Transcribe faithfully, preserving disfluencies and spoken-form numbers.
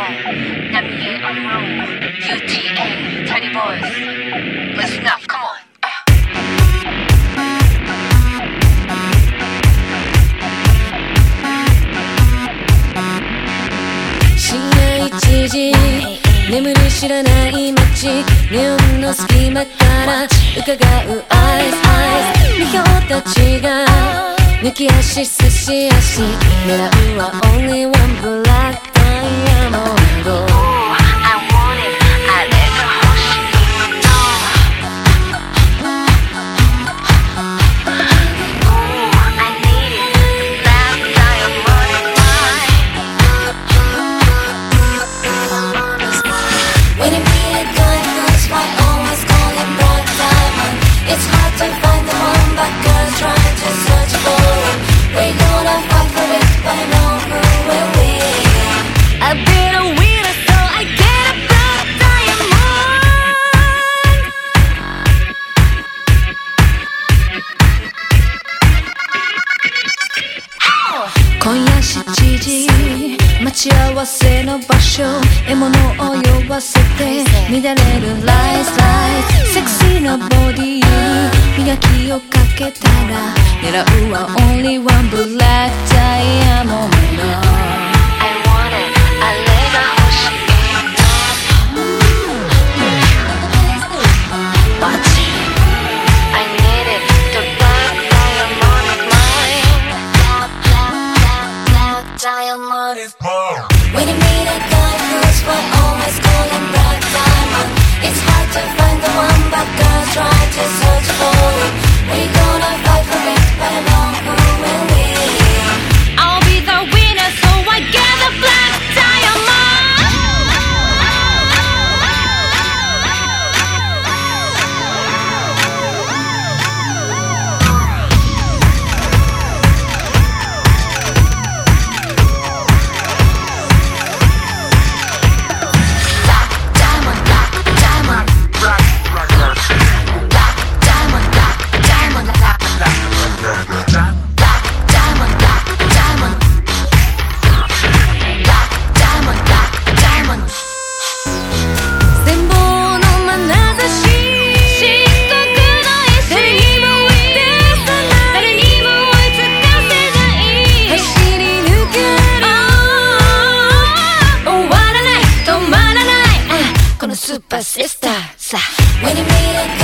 Navigate on road. U T A, Tiny Boys. Listen up, come on. 深夜いちじ眠り知らない街ネオンの隙間から伺うアイスアイス見表たちが抜き足差し足狙うは only one black diamond It's hard to find the one, but girls try to search for it. We're gonna fight for it, but I know who will win. I've been a winner, so I get a black diamond. 今夜しちじ待ち合わせの場所獲物を酔わせて乱れるライスライスセクシーなボディ磨きをかけたら狙うは only one black diamond I want it あれが欲しい Watch it I need it the black diamond is mine black black black black diamond is mine When you meet a guy who's what always call him black diamond It's hard to find the one but girls try to search for it We're gonna fight for it but I know who will win I'll be the winner so I get the black diamond Super sister, sa. When you meet a